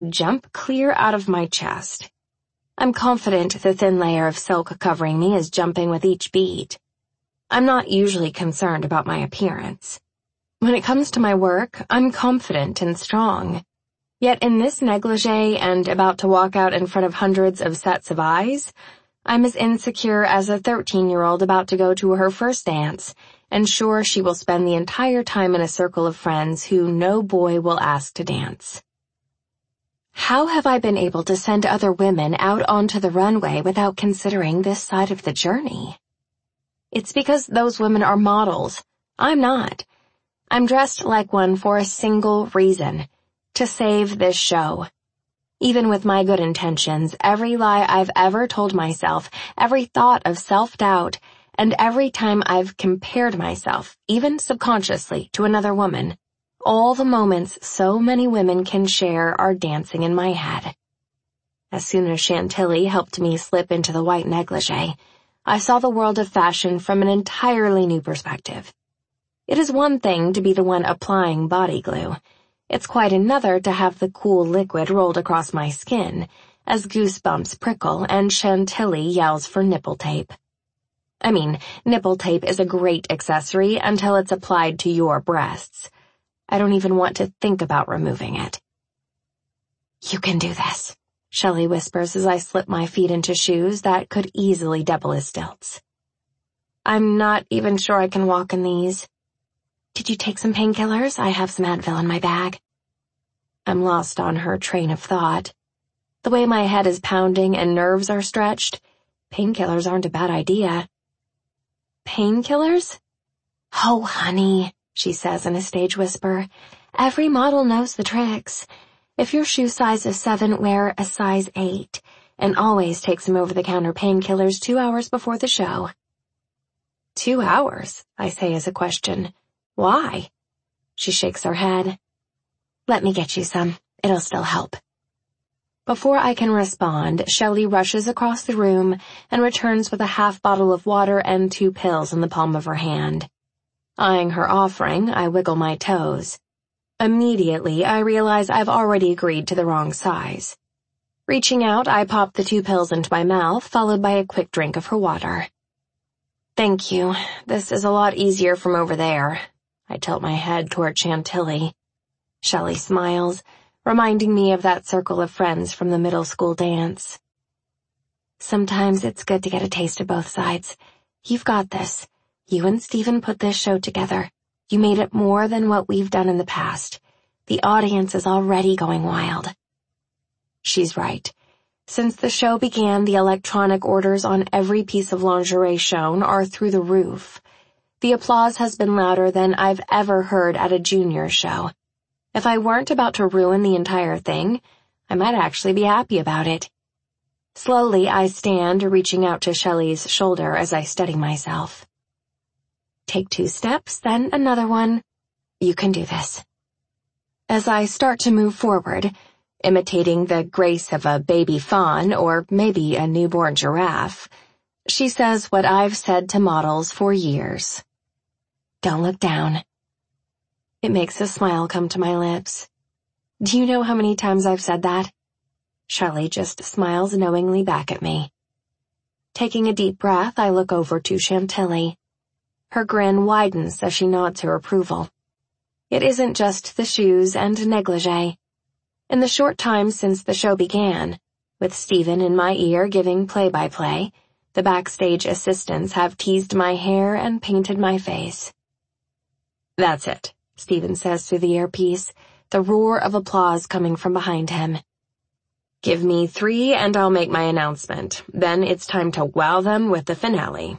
jump clear out of my chest. I'm confident the thin layer of silk covering me is jumping with each beat. I'm not usually concerned about my appearance. When it comes to my work, I'm confident and strong. Yet in this negligee and about to walk out in front of hundreds of sets of eyes, I'm as insecure as a 13-year-old about to go to her first dance, and sure she will spend the entire time in a circle of friends who no boy will ask to dance. How have I been able to send other women out onto the runway without considering this side of the journey? It's because those women are models. I'm not. I'm dressed like one for a single reason: to save this show. Even with my good intentions, every lie I've ever told myself, every thought of self-doubt, and every time I've compared myself, even subconsciously, to another woman, all the moments so many women can share are dancing in my head. As soon as Chantilly helped me slip into the white negligee, I saw the world of fashion from an entirely new perspective. It is one thing to be the one applying body glue. It's quite another to have the cool liquid rolled across my skin as goosebumps prickle and Chantilly yells for nipple tape. I mean, nipple tape is a great accessory until it's applied to your breasts. I don't even want to think about removing it. "You can do this," Shelley whispers as I slip my feet into shoes that could easily double as stilts. I'm not even sure I can walk in these. "Did you take some painkillers? I have some Advil in my bag." I'm lost on her train of thought. The way my head is pounding and nerves are stretched, painkillers aren't a bad idea. "Painkillers?" "Oh, honey," she says in a stage whisper. "Every model knows the tricks. If your shoe size is 7, wear a size 8, and always take some over-the-counter painkillers 2 hours before the show." 2 hours, I say as a question. "Why?" She shakes her head. "Let me get you some. It'll still help." Before I can respond, Shelley rushes across the room and returns with a half bottle of water and 2 pills in the palm of her hand. Eyeing her offering, I wiggle my toes. Immediately, I realize I've already agreed to the wrong size. Reaching out, I pop the 2 pills into my mouth, followed by a quick drink of her water. "Thank you. This is a lot easier from over there." I tilt my head toward Chantilly. Shelley smiles, reminding me of that circle of friends from the middle school dance. "Sometimes it's good to get a taste of both sides. You've got this. You and Stephen put this show together. You made it more than what we've done in the past. The audience is already going wild." She's right. Since the show began, the electronic orders on every piece of lingerie shown are through the roof. The applause has been louder than I've ever heard at a junior show. If I weren't about to ruin the entire thing, I might actually be happy about it. Slowly, I stand, reaching out to Shelley's shoulder as I steady myself. Take 2 steps, then another one. You can do this. As I start to move forward, imitating the grace of a baby fawn or maybe a newborn giraffe, she says what I've said to models for years. "Don't look down." It makes a smile come to my lips. Do you know how many times I've said that? Shelley just smiles knowingly back at me. Taking a deep breath, I look over to Chantilly. Her grin widens as she nods her approval. It isn't just the shoes and negligee. In the short time since the show began, with Stephen in my ear giving play-by-play, the backstage assistants have teased my hair and painted my face. "That's it," Stephen says through the earpiece, the roar of applause coming from behind him. "Give me 3 and I'll make my announcement. Then it's time to wow them with the finale."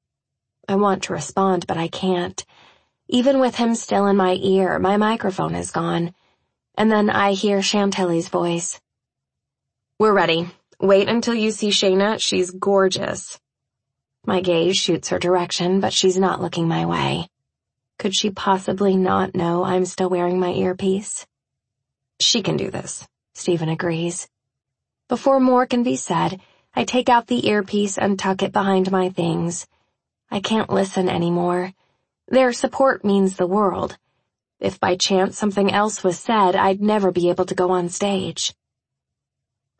I want to respond, but I can't. Even with him still in my ear, my microphone is gone. And then I hear Chantilly's voice. "We're ready. Wait until you see Shayna. She's gorgeous." My gaze shoots her direction, but she's not looking my way. Could she possibly not know I'm still wearing my earpiece? "She can do this," Stephen agrees. Before more can be said, I take out the earpiece and tuck it behind my things. I can't listen anymore. Their support means the world. If by chance something else was said, I'd never be able to go on stage.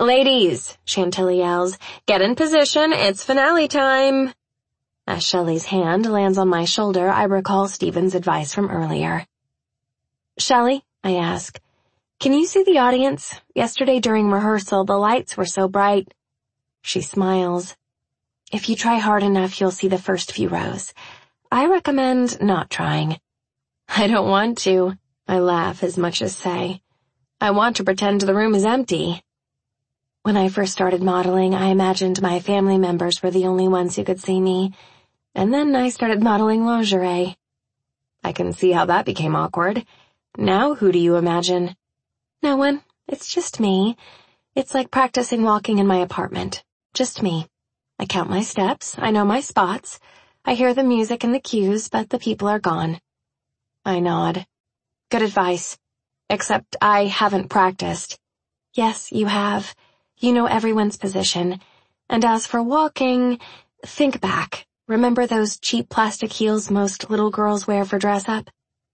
"Ladies," Chantilly yells, "get in position, it's finale time." As Shelley's hand lands on my shoulder, I recall Stephen's advice from earlier. "Shelley," I ask, "can you see the audience? Yesterday during rehearsal, the lights were so bright." She smiles. "If you try hard enough, you'll see the first few rows. I recommend not trying." "I don't want to," I laugh as much as say. "I want to pretend the room is empty." When I first started modeling, I imagined my family members were the only ones who could see me, and then I started modeling lingerie. I can see how that became awkward. Now who do you imagine? "No one. It's just me. It's like practicing walking in my apartment. Just me. I count my steps, I know my spots, I hear the music and the cues, but the people are gone." I nod. "Good advice. Except I haven't practiced." "Yes, you have. You know everyone's position. And as for walking, think back. Remember those cheap plastic heels most little girls wear for dress-up?"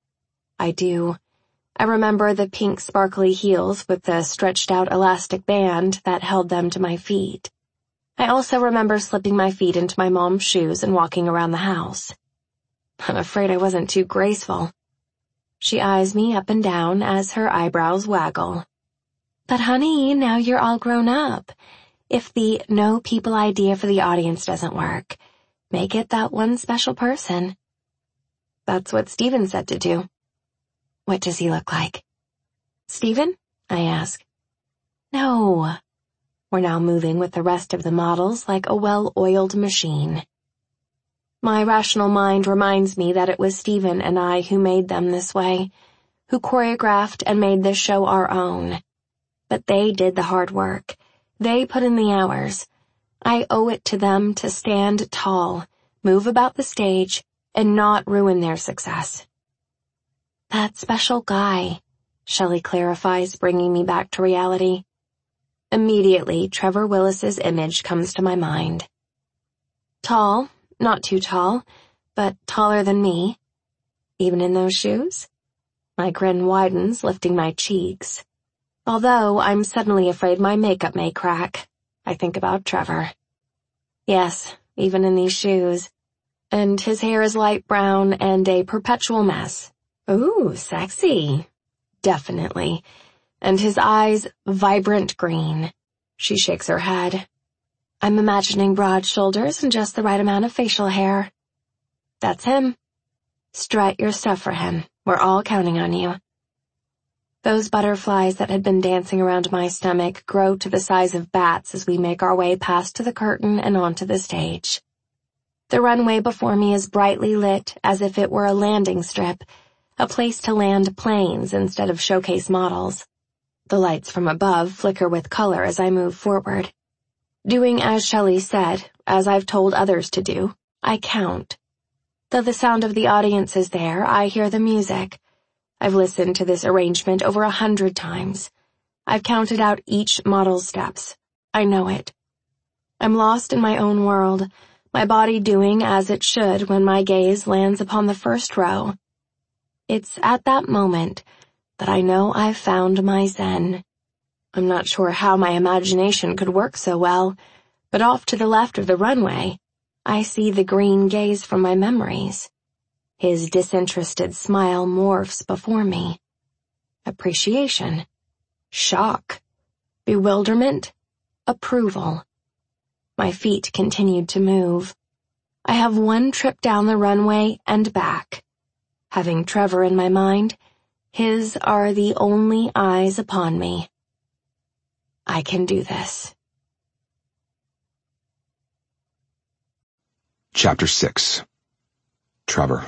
I do. I remember the pink sparkly heels with the stretched-out elastic band that held them to my feet. I also remember slipping my feet into my mom's shoes and walking around the house. I'm afraid I wasn't too graceful. She eyes me up and down as her eyebrows waggle. "But honey, now you're all grown up. If the no people idea for the audience doesn't work, make it that one special person." That's what Stephen said to do. "What does he look like?" "Stephen?" I ask. "No." We're now moving with the rest of the models like a well-oiled machine. My rational mind reminds me that it was Stephen and I who made them this way, who choreographed and made this show our own. But they did the hard work. They put in the hours. I owe it to them to stand tall, move about the stage, and not ruin their success. "That special guy," Shelley clarifies, bringing me back to reality. Immediately, Trevor Willis's image comes to my mind. Tall, not too tall, but taller than me. Even in those shoes? My grin widens, lifting my cheeks. Although I'm suddenly afraid my makeup may crack, I think about Trevor. Yes, even in these shoes. And his hair is light brown and a perpetual mess. Ooh, sexy. Definitely. And his eyes vibrant green. She shakes her head. I'm imagining broad shoulders and just the right amount of facial hair. That's him. Strut your stuff for him. We're all counting on you. Those butterflies that had been dancing around my stomach grow to the size of bats as we make our way past to the curtain and onto the stage. The runway before me is brightly lit as if it were a landing strip, a place to land planes instead of showcase models. The lights from above flicker with color as I move forward. Doing as Shelley said, as I've told others to do, I count. Though the sound of the audience is there, I hear the music. I've listened to this arrangement over 100 times. I've counted out each model's steps. I know it. I'm lost in my own world, my body doing as it should when my gaze lands upon the first row. It's at that moment that I know I've found my zen. I'm not sure how my imagination could work so well, but off to the left of the runway, I see the green gaze from my memories. His disinterested smile morphs before me. Appreciation. Shock. Bewilderment. Approval. My feet continued to move. I have one trip down the runway and back. Having Trevor in my mind, his are the only eyes upon me. I can do this. Chapter 6. Trevor.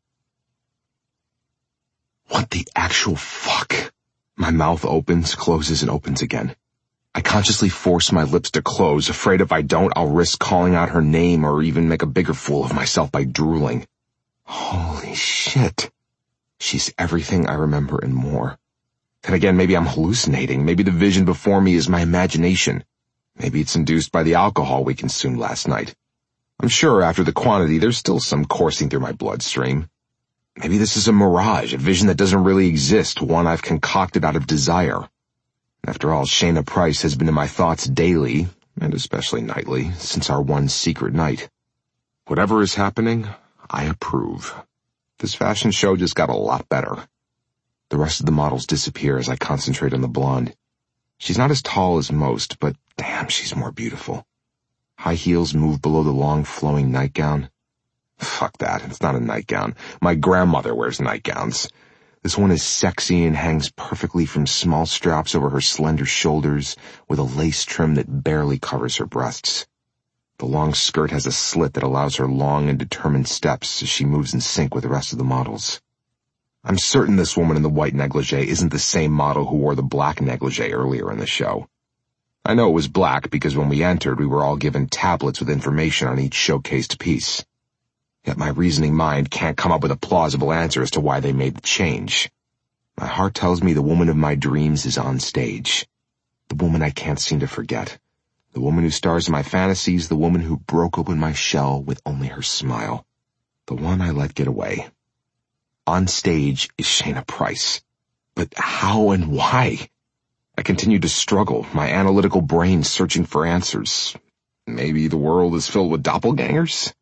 What the actual fuck? My mouth opens, closes, and opens again. I consciously force my lips to close, afraid if I don't, I'll risk calling out her name or even make a bigger fool of myself by drooling. Holy shit. She's everything I remember and more. Then again, maybe I'm hallucinating. Maybe the vision before me is my imagination. Maybe it's induced by the alcohol we consumed last night. I'm sure after the quantity, there's still some coursing through my bloodstream. Maybe this is a mirage, a vision that doesn't really exist, one I've concocted out of desire. After all, Shayna Price has been in my thoughts daily, and especially nightly, since our one secret night. Whatever is happening, I approve. This fashion show just got a lot better. The rest of the models disappear as I concentrate on the blonde. She's not as tall as most, but damn, she's more beautiful. High heels move below the long flowing nightgown. Fuck that, it's not a nightgown. My grandmother wears nightgowns. This one is sexy and hangs perfectly from small straps over her slender shoulders with a lace trim that barely covers her breasts. The long skirt has a slit that allows her long and determined steps as she moves in sync with the rest of the models. I'm certain this woman in the white negligee isn't the same model who wore the black negligee earlier in the show. I know it was black because when we entered, we were all given tablets with information on each showcased piece. Yet my reasoning mind can't come up with a plausible answer as to why they made the change. My heart tells me the woman of my dreams is on stage. The woman I can't seem to forget. The woman who stars in my fantasies, the woman who broke open my shell with only her smile. The one I let get away. On stage is Shayna Price. But how and why? I continue to struggle, my analytical brain searching for answers. Maybe the world is filled with doppelgangers?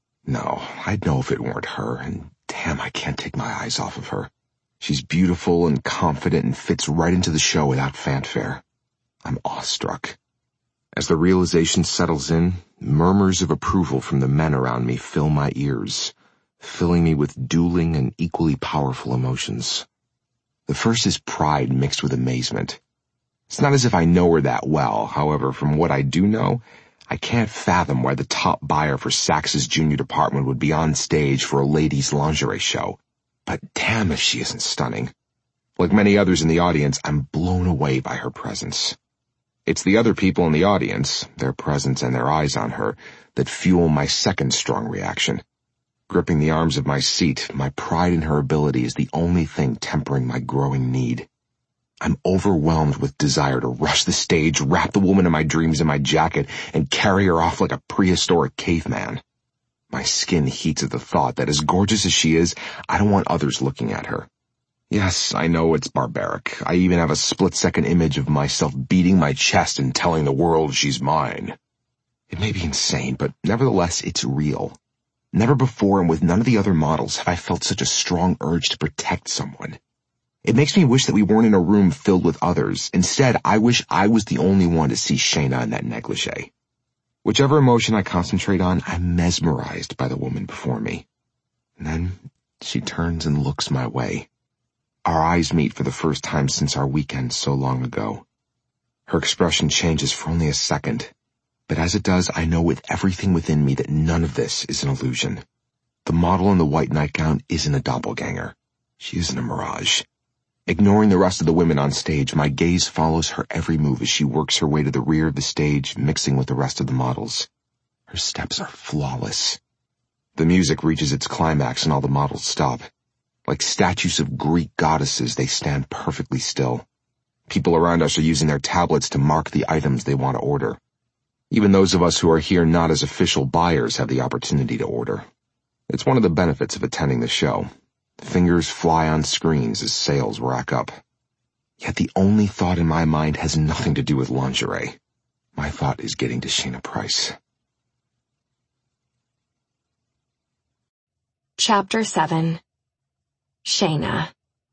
No, I'd know if it weren't her, and damn, I can't take my eyes off of her. She's beautiful and confident and fits right into the show without fanfare. I'm awestruck. As the realization settles in, murmurs of approval from the men around me fill my ears, filling me with dueling and equally powerful emotions. The first is pride mixed with amazement. It's not as if I know her that well, however, from what I do know, I can't fathom why the top buyer for Saks' junior department would be on stage for a ladies' lingerie show. But damn if she isn't stunning. Like many others in the audience, I'm blown away by her presence. It's the other people in the audience, their presence and their eyes on her, that fuel my second strong reaction. Gripping the arms of my seat, my pride in her ability is the only thing tempering my growing need. I'm overwhelmed with desire to rush the stage, wrap the woman of my dreams in my jacket, and carry her off like a prehistoric caveman. My skin heats at the thought that as gorgeous as she is, I don't want others looking at her. Yes, I know it's barbaric. I even have a split-second image of myself beating my chest and telling the world she's mine. It may be insane, but nevertheless, it's real. Never before and with none of the other models have I felt such a strong urge to protect someone. It makes me wish that we weren't in a room filled with others. Instead, I wish I was the only one to see Shayna in that negligee. Whichever emotion I concentrate on, I'm mesmerized by the woman before me. And then she turns and looks my way. Our eyes meet for the first time since our weekend so long ago. Her expression changes for only a second, but as it does, I know with everything within me that none of this is an illusion. The model in the white nightgown isn't a doppelganger. She isn't a mirage. Ignoring the rest of the women on stage, my gaze follows her every move as she works her way to the rear of the stage, mixing with the rest of the models. Her steps are flawless. The music reaches its climax and all the models stop. Like statues of Greek goddesses, they stand perfectly still. People around us are using their tablets to mark the items they want to order. Even those of us who are here not as official buyers have the opportunity to order. It's one of the benefits of attending the show. Fingers fly on screens as sales rack up. Yet the only thought in my mind has nothing to do with lingerie. My thought is getting to Shayna Price. Chapter 7. Shayna.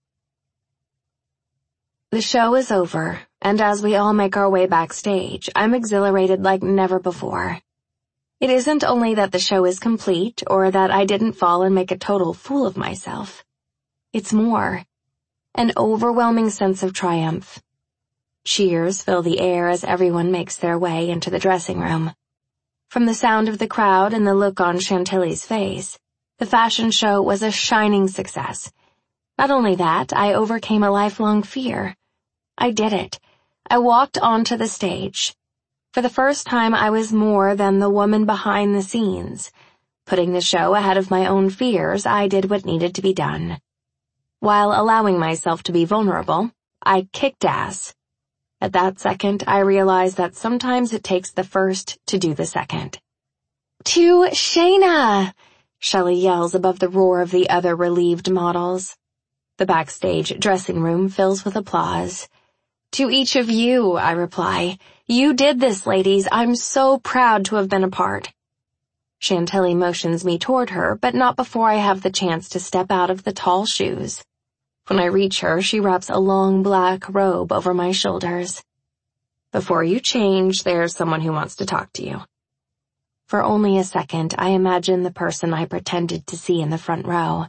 The show is over, and as we all make our way backstage, I'm exhilarated like never before. It isn't only that the show is complete or that I didn't fall and make a total fool of myself. It's more. An overwhelming sense of triumph. Cheers fill the air as everyone makes their way into the dressing room. From the sound of the crowd and the look on Chantilly's face, the fashion show was a shining success. Not only that, I overcame a lifelong fear. I did it. I walked onto the stage. For the first time, I was more than the woman behind the scenes. Putting the show ahead of my own fears, I did what needed to be done. While allowing myself to be vulnerable, I kicked ass. At that second, I realized that sometimes it takes the first to do the second. "To Shayna!" Shelley yells above the roar of the other relieved models. The backstage dressing room fills with applause. To each of you, I reply. You did this, ladies. I'm so proud to have been a part. Chantilly motions me toward her, but not before I have the chance to step out of the tall shoes. When I reach her, she wraps a long black robe over my shoulders. Before you change, there's someone who wants to talk to you. For only a second, I imagine the person I pretended to see in the front row.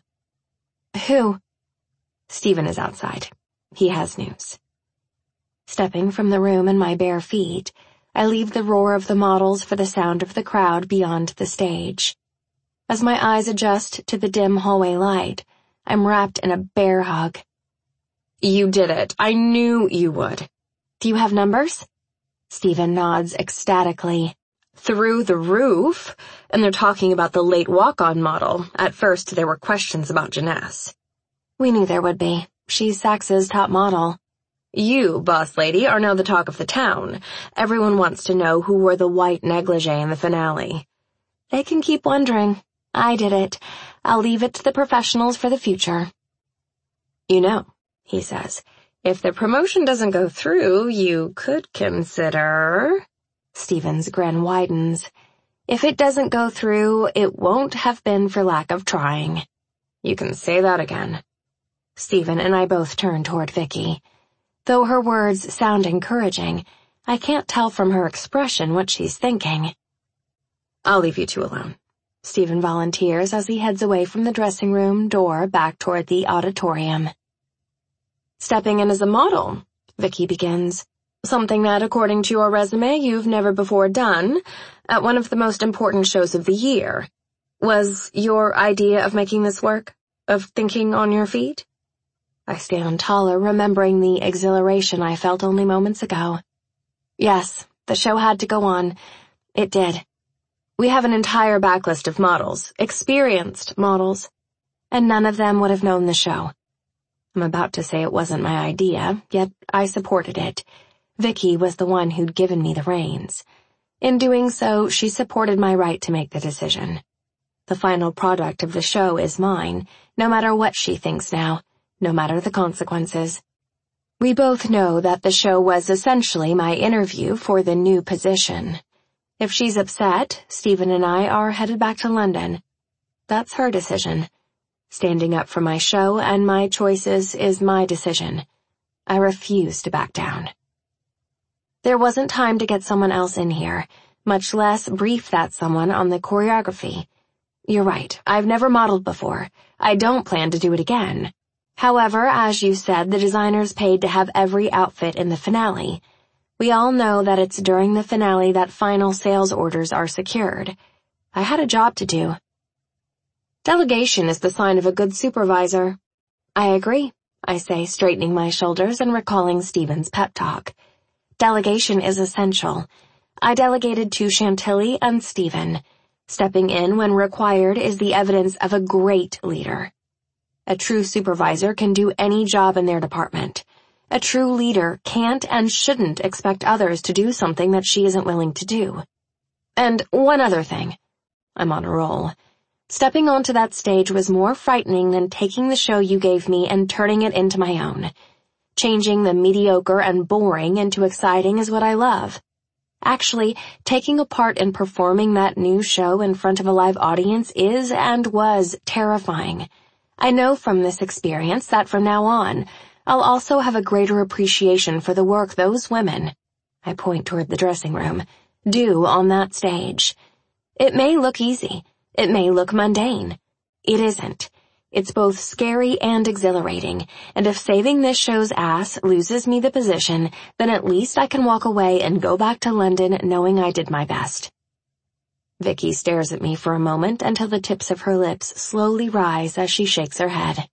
Who? Stephen is outside. He has news. Stepping from the room in my bare feet, I leave the roar of the models for the sound of the crowd beyond the stage. As my eyes adjust to the dim hallway light, I'm wrapped in a bear hug. You did it. I knew you would. Do you have numbers? Stephen nods ecstatically. Through the roof, and they're talking about the late walk-on model. At first, there were questions about Jeunesse. We knew there would be. She's Saks' top model. You, boss lady, are now the talk of the town. Everyone wants to know who wore the white negligee in the finale. They can keep wondering. I did it. I'll leave it to the professionals for the future. You know, he says, if the promotion doesn't go through, you could consider... Stephen's grin widens. If it doesn't go through, it won't have been for lack of trying. You can say that again. Stephen and I both turn toward Vicky. Though her words sound encouraging, I can't tell from her expression what she's thinking. I'll leave you two alone. Stephen volunteers as he heads away from the dressing room door back toward the auditorium. Stepping in as a model, Vicky begins. Something that, according to your resume, you've never before done at one of the most important shows of the year. Was your idea of making this work? Of thinking on your feet? I stand taller, remembering the exhilaration I felt only moments ago. Yes, the show had to go on. It did. We have an entire backlist of models, experienced models, and none of them would have known the show. I'm about to say it wasn't my idea, yet I supported it. Vicky was the one who'd given me the reins. In doing so, she supported my right to make the decision. The final product of the show is mine, no matter what she thinks now, no matter the consequences. We both know that the show was essentially my interview for the new position. If she's upset, Stephen and I are headed back to London. That's her decision. Standing up for my show and my choices is my decision. I refuse to back down. There wasn't time to get someone else in here, much less brief that someone on the choreography. You're right, I've never modeled before. I don't plan to do it again. However, as you said, the designers paid to have every outfit in the finale. We all know that it's during the finale that final sales orders are secured. I had a job to do. Delegation is the sign of a good supervisor. I agree, I say, straightening my shoulders and recalling Stephen's pep talk. Delegation is essential. I delegated to Chantilly and Stephen. Stepping in when required is the evidence of a great leader. A true supervisor can do any job in their department. A true leader can't and shouldn't expect others to do something that she isn't willing to do. And one other thing. I'm on a roll. Stepping onto that stage was more frightening than taking the show you gave me and turning it into my own. Changing the mediocre and boring into exciting is what I love. Actually, taking a part in performing that new show in front of a live audience is and was terrifying. I know from this experience that from now on, I'll also have a greater appreciation for the work those women, I point toward the dressing room, do on that stage. It may look easy. It may look mundane. It isn't. It's both scary and exhilarating, and if saving this show's ass loses me the position, then at least I can walk away and go back to London knowing I did my best. Vicky stares at me for a moment until the tips of her lips slowly rise as she shakes her head.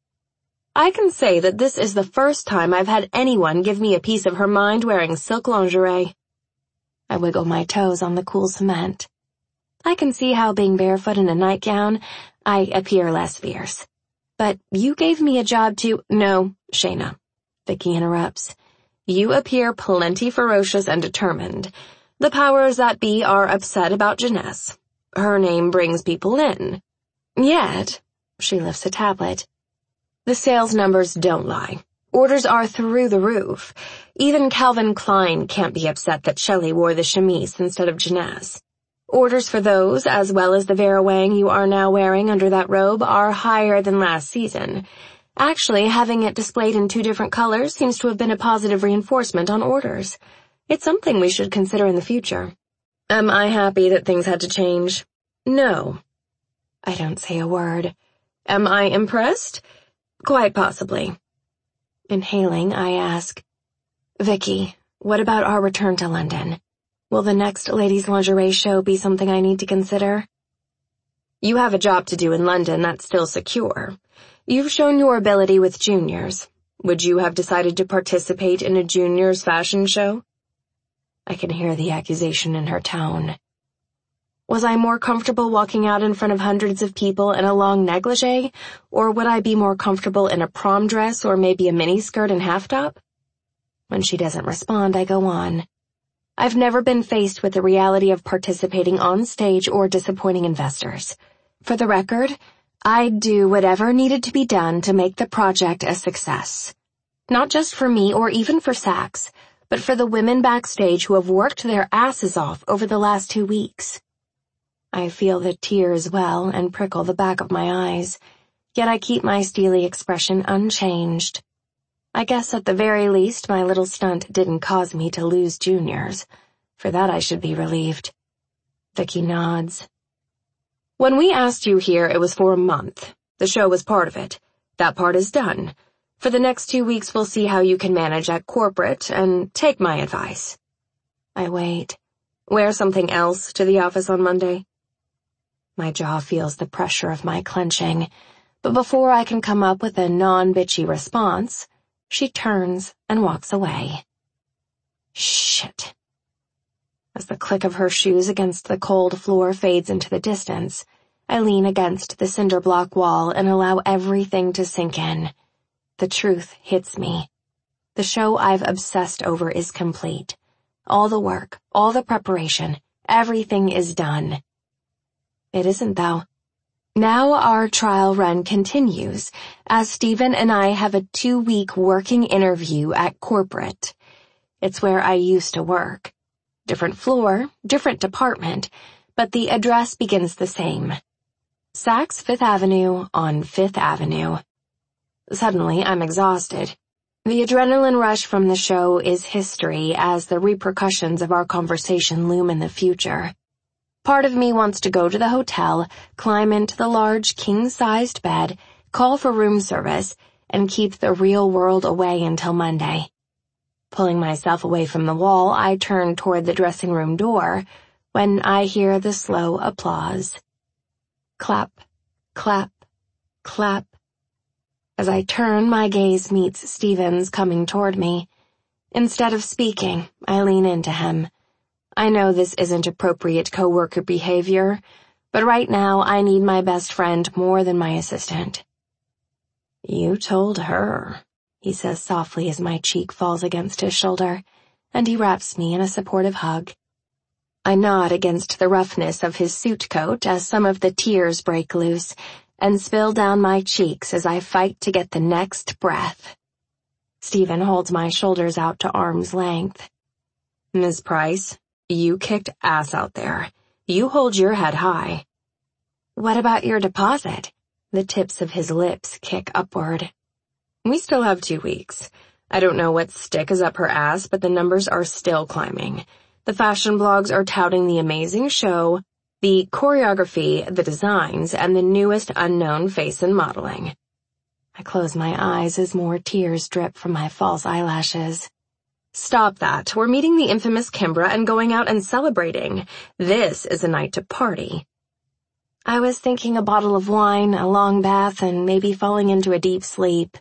I can say that this is the first time I've had anyone give me a piece of her mind wearing silk lingerie. I wiggle my toes on the cool cement. I can see how being barefoot in a nightgown, I appear less fierce. But you gave me a job to— No, Shayna, Vicky interrupts. You appear plenty ferocious and determined. The powers that be are upset about Jeunesse. Her name brings people in. Yet, she lifts a tablet. The sales numbers don't lie. Orders are through the roof. Even Calvin Klein can't be upset that Shelley wore the chemise instead of Jeunesse. Orders for those, as well as the Vera Wang you are now wearing under that robe, are higher than last season. Actually, having it displayed in 2 different colors seems to have been a positive reinforcement on orders. It's something we should consider in the future. Am I happy that things had to change? No. I don't say a word. Am I impressed? Quite possibly. Inhaling, I ask, Vicky, what about our return to London? Will the next ladies' lingerie show be something I need to consider? You have a job to do in London that's still secure. You've shown your ability with juniors. Would you have decided to participate in a juniors fashion show? I can hear the accusation in her tone. Was I more comfortable walking out in front of hundreds of people in a long negligee, or would I be more comfortable in a prom dress or maybe a miniskirt and half-top? When she doesn't respond, I go on. I've never been faced with the reality of participating on stage or disappointing investors. For the record, I'd do whatever needed to be done to make the project a success. Not just for me or even for Saks, but for the women backstage who have worked their asses off over the last 2 weeks. I feel the tears well and prickle the back of my eyes, yet I keep my steely expression unchanged. I guess at the very least my little stunt didn't cause me to lose juniors. For that I should be relieved. Vicky nods. When we asked you here, it was for a month. The show was part of it. That part is done. For the next 2 weeks we'll see how you can manage at corporate, and take my advice. I wait. Wear something else to the office on Monday. My jaw feels the pressure of my clenching, but before I can come up with a non-bitchy response, she turns and walks away. Shit. As the click of her shoes against the cold floor fades into the distance, I lean against the cinder block wall and allow everything to sink in. The truth hits me. The show I've obsessed over is complete. All the work, all the preparation, everything is done. It isn't, though. Now our trial run continues, as Stephen and I have a 2-week working interview at corporate. It's where I used to work. Different floor, different department, but the address begins the same. Saks Fifth Avenue on Fifth Avenue. Suddenly, I'm exhausted. The adrenaline rush from the show is history as the repercussions of our conversation loom in the future. Part of me wants to go to the hotel, climb into the large king-sized bed, call for room service, and keep the real world away until Monday. Pulling myself away from the wall, I turn toward the dressing room door when I hear the slow applause. Clap, clap, clap. As I turn, my gaze meets Stephen's coming toward me. Instead of speaking, I lean into him. I know this isn't appropriate coworker behavior, but right now I need my best friend more than my assistant. You told her, he says softly as my cheek falls against his shoulder, and he wraps me in a supportive hug. I nod against the roughness of his suit coat as some of the tears break loose and spill down my cheeks as I fight to get the next breath. Stephen holds my shoulders out to arm's length. Ms. Price, you kicked ass out there. You hold your head high. What about your deposit? The tips of his lips kick upward. We still have 2 weeks. I don't know what stick is up her ass, but the numbers are still climbing. The fashion blogs are touting the amazing show, the choreography, the designs, and the newest unknown face in modeling. I close my eyes as more tears drip from my false eyelashes. Stop that. We're meeting the infamous Kimbra and going out and celebrating. This is a night to party. I was thinking a bottle of wine, a long bath, and maybe falling into a deep sleep.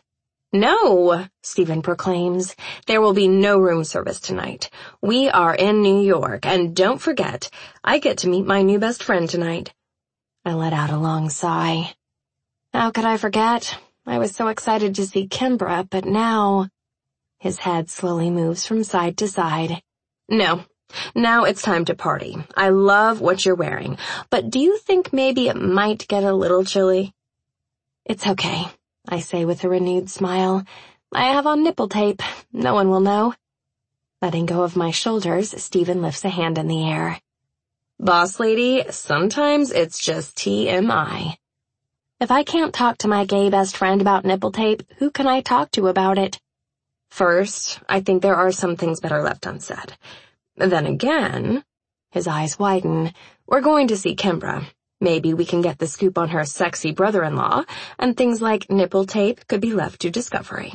No, Stephen proclaims. There will be no room service tonight. We are in New York, and don't forget, I get to meet my new best friend tonight. I let out a long sigh. How could I forget? I was so excited to see Kimbra, but now... His head slowly moves from side to side. No, now it's time to party. I love what you're wearing, but do you think maybe it might get a little chilly? It's okay, I say with a renewed smile. I have on nipple tape. No one will know. Letting go of my shoulders, Stephen lifts a hand in the air. Boss lady, sometimes it's just TMI. If I can't talk to my gay best friend about nipple tape, who can I talk to about it? First, I think there are some things better left unsaid. Then again, his eyes widen, we're going to see Kimbra. Maybe we can get the scoop on her sexy brother-in-law, and things like nipple tape could be left to discovery.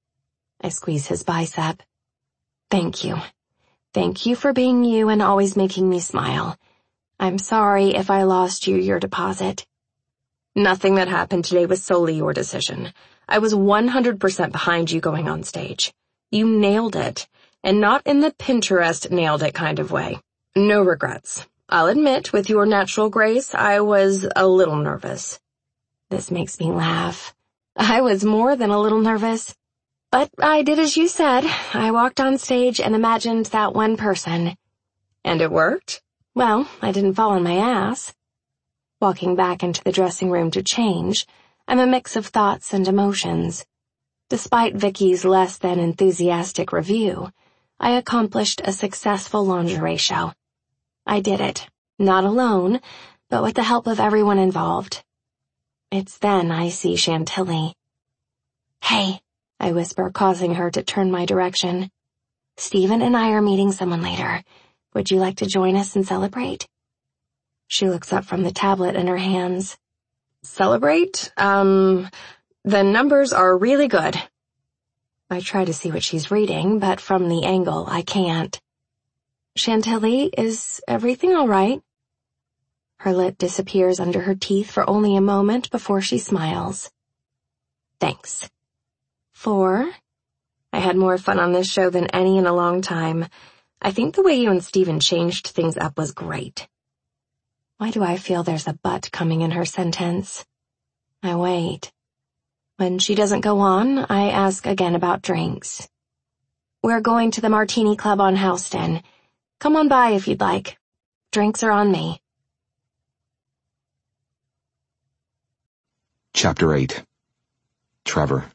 I squeeze his bicep. Thank you. Thank you for being you and always making me smile. I'm sorry if I lost you your deposit. Nothing that happened today was solely your decision. I was 100% behind you going on stage. You nailed it, and not in the Pinterest nailed it kind of way. No regrets. I'll admit, with your natural grace, I was a little nervous. This makes me laugh. I was more than a little nervous. But I did as you said. I walked on stage and imagined that one person. And it worked? Well, I didn't fall on my ass. Walking back into the dressing room to change, I'm a mix of thoughts and emotions. Despite Vicky's less than enthusiastic review, I accomplished a successful lingerie show. I did it, not alone, but with the help of everyone involved. It's then I see Chantilly. Hey, I whisper, causing her to turn my direction. Stephen and I are meeting someone later. Would you like to join us and celebrate? She looks up from the tablet in her hands. Celebrate? The numbers are really good. I try to see what she's reading, but from the angle I can't. Chantilly, is everything all right? Her lip disappears under her teeth for only a moment before she smiles. Thanks. 4. I had more fun on this show than any in a long time. I think the way you and Stephen changed things up was great. Why do I feel there's a but coming in her sentence? I wait. When she doesn't go on, I ask again about drinks. We're going to the Martini Club on Houston. Come on by if you'd like. Drinks are on me. Chapter 8. Trevor.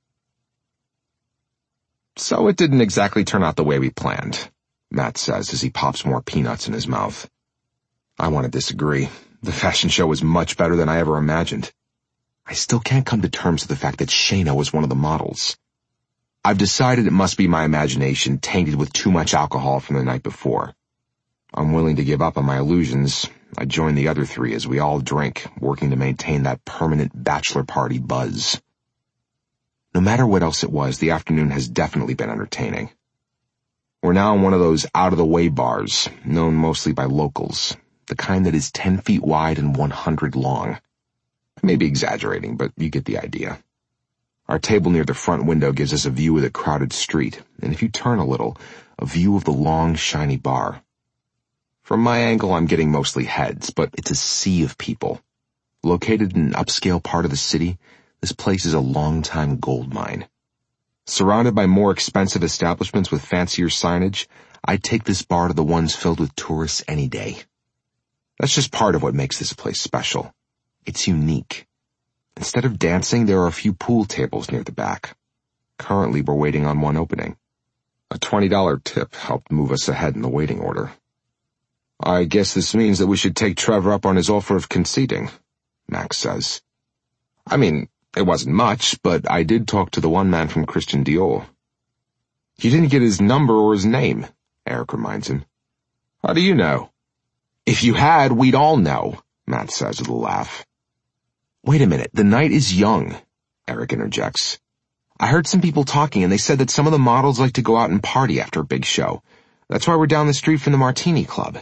So it didn't exactly turn out the way we planned, Matt says as he pops more peanuts in his mouth. I want to disagree. The fashion show was much better than I ever imagined. I still can't come to terms with the fact that Shayna was one of the models. I've decided it must be my imagination tainted with too much alcohol from the night before. I'm willing to give up on my illusions. I join the other 3 as we all drink, working to maintain that permanent bachelor party buzz. No matter what else it was, the afternoon has definitely been entertaining. We're now in one of those out-of-the-way bars, known mostly by locals, the kind that is 10 feet wide and 100 long. I may be exaggerating, but you get the idea. Our table near the front window gives us a view of the crowded street, and if you turn a little, a view of the long, shiny bar. From my angle, I'm getting mostly heads, but it's a sea of people. Located in an upscale part of the city, this place is a long-time gold mine. Surrounded by more expensive establishments with fancier signage, I'd take this bar to the ones filled with tourists any day. That's just part of what makes this place special. It's unique. Instead of dancing, there are a few pool tables near the back. Currently, we're waiting on one opening. A $20 tip helped move us ahead in the waiting order. I guess this means that we should take Trevor up on his offer of conceding, Max says. I mean, it wasn't much, but I did talk to the one man from Christian Dior. You didn't get his number or his name, Eric reminds him. How do you know? If you had, we'd all know, Matt says with a laugh. Wait a minute, the night is young, Eric interjects. I heard some people talking and they said that some of the models like to go out and party after a big show. That's why we're down the street from the Martini Club.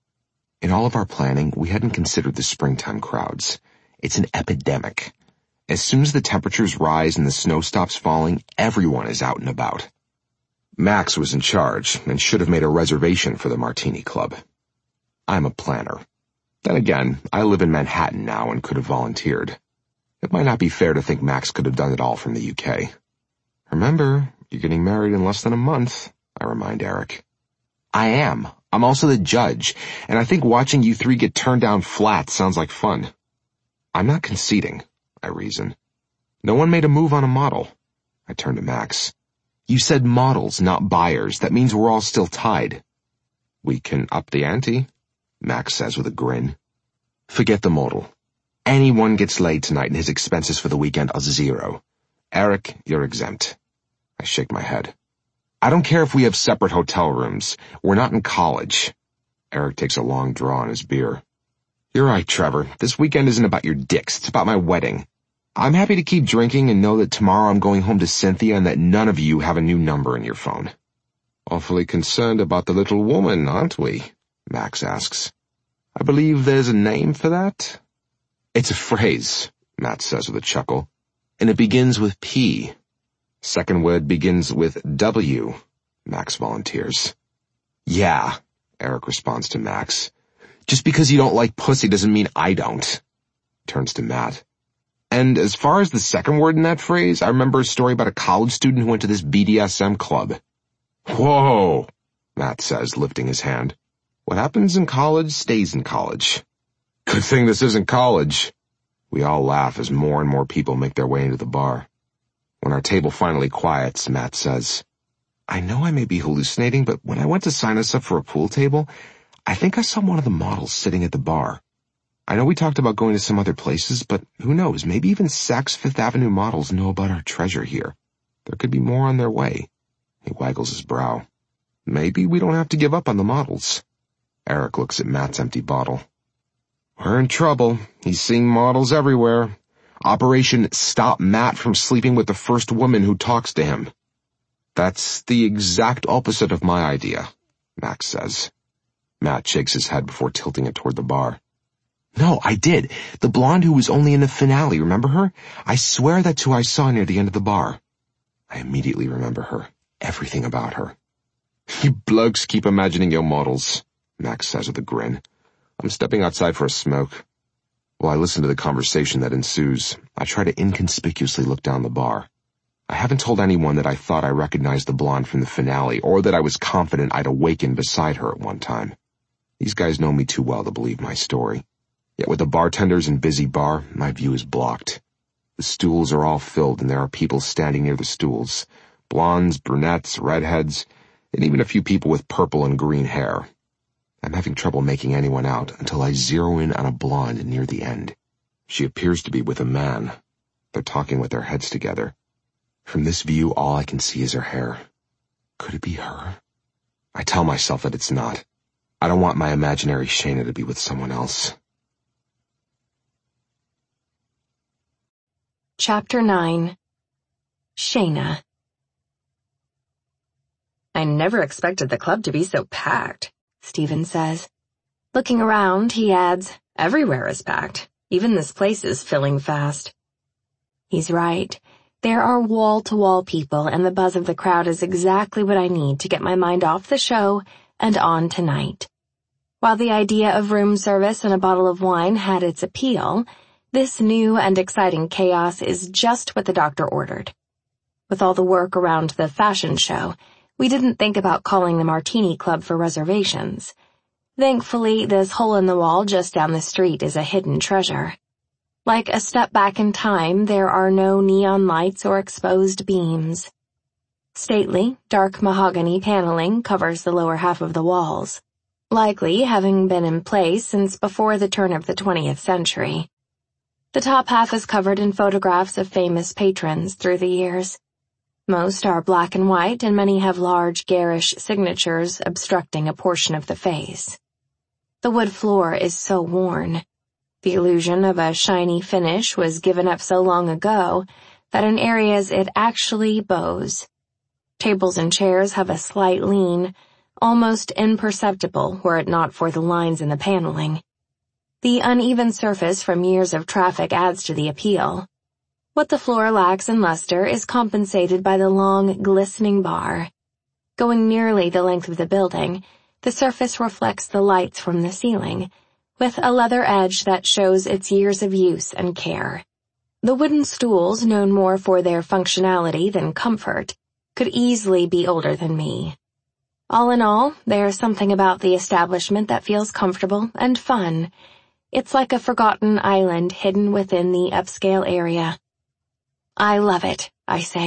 In all of our planning, we hadn't considered the springtime crowds. It's an epidemic. As soon as the temperatures rise and the snow stops falling, everyone is out and about. Max was in charge and should have made a reservation for the Martini Club. I'm a planner. Then again, I live in Manhattan now and could have volunteered. It might not be fair to think Max could have done it all from the UK. Remember, you're getting married in less than a month, I remind Eric. I am. I'm also the judge, and I think watching you 3 get turned down flat sounds like fun. I'm not conceding, I reason. No one made a move on a model. I turn to Max. You said models, not buyers. That means we're all still tied. We can up the ante, Max says with a grin. Forget the model. Anyone gets laid tonight and his expenses for the weekend are zero. Eric, you're exempt. I shake my head. I don't care if we have separate hotel rooms. We're not in college. Eric takes a long draw on his beer. You're right, Trevor. This weekend isn't about your dicks. It's about my wedding. I'm happy to keep drinking and know that tomorrow I'm going home to Cynthia and that none of you have a new number in your phone. Awfully concerned about the little woman, aren't we? Max asks. I believe there's a name for that. It's a phrase, Matt says with a chuckle, and it begins with P. Second word begins with W, Max volunteers. Yeah, Eric responds to Max. Just because you don't like pussy doesn't mean I don't. Turns to Matt. And as far as the second word in that phrase, I remember a story about a college student who went to this BDSM club. Whoa, Matt says, lifting his hand. What happens in college stays in college. Good thing this isn't college. We all laugh as more and more people make their way into the bar. When our table finally quiets, Matt says, I know I may be hallucinating, but when I went to sign us up for a pool table, I think I saw one of the models sitting at the bar. I know we talked about going to some other places, but who knows, maybe even Saks Fifth Avenue models know about our treasure here. There could be more on their way. He waggles his brow. Maybe we don't have to give up on the models. Eric looks at Matt's empty bottle. We're in trouble. He's seeing models everywhere. Operation Stop Matt from Sleeping with the First Woman Who Talks to Him. That's the exact opposite of my idea, Max says. Matt shakes his head before tilting it toward the bar. No, I did. The blonde who was only in the finale, remember her? I swear that's who I saw near the end of the bar. I immediately remember her. Everything about her. You blokes keep imagining your models, Max says with a grin. I'm stepping outside for a smoke. While I listen to the conversation that ensues, I try to inconspicuously look down the bar. I haven't told anyone that I thought I recognized the blonde from the finale, or that I was confident I'd awakened beside her at one time. These guys know me too well to believe my story. Yet with the bartenders and busy bar, my view is blocked. The stools are all filled and there are people standing near the stools. Blondes, brunettes, redheads, and even a few people with purple and green hair. I'm having trouble making anyone out until I zero in on a blonde near the end. She appears to be with a man. They're talking with their heads together. From this view, all I can see is her hair. Could it be her? I tell myself that it's not. I don't want my imaginary Shayna to be with someone else. Chapter 9. Shayna. I never expected the club to be so packed, Stephen says. Looking around, he adds, everywhere is packed. Even this place is filling fast. He's right. There are wall-to-wall people, and the buzz of the crowd is exactly what I need to get my mind off the show and on tonight. While the idea of room service and a bottle of wine had its appeal, this new and exciting chaos is just what the doctor ordered. With all the work around the fashion show, we didn't think about calling the Martini Club for reservations. Thankfully, this hole in the wall just down the street is a hidden treasure. Like a step back in time, there are no neon lights or exposed beams. Stately, dark mahogany paneling covers the lower half of the walls, likely having been in place since before the turn of the 20th century. The top half is covered in photographs of famous patrons through the years. Most are black and white, and many have large, garish signatures obstructing a portion of the face. The wood floor is so worn. The illusion of a shiny finish was given up so long ago that in areas it actually bows. Tables and chairs have a slight lean, almost imperceptible were it not for the lines in the paneling. The uneven surface from years of traffic adds to the appeal. What the floor lacks in luster is compensated by the long, glistening bar. Going nearly the length of the building, the surface reflects the lights from the ceiling, with a leather edge that shows its years of use and care. The wooden stools, known more for their functionality than comfort, could easily be older than me. All in all, there's something about the establishment that feels comfortable and fun. It's like a forgotten island hidden within the upscale area. I love it, I say,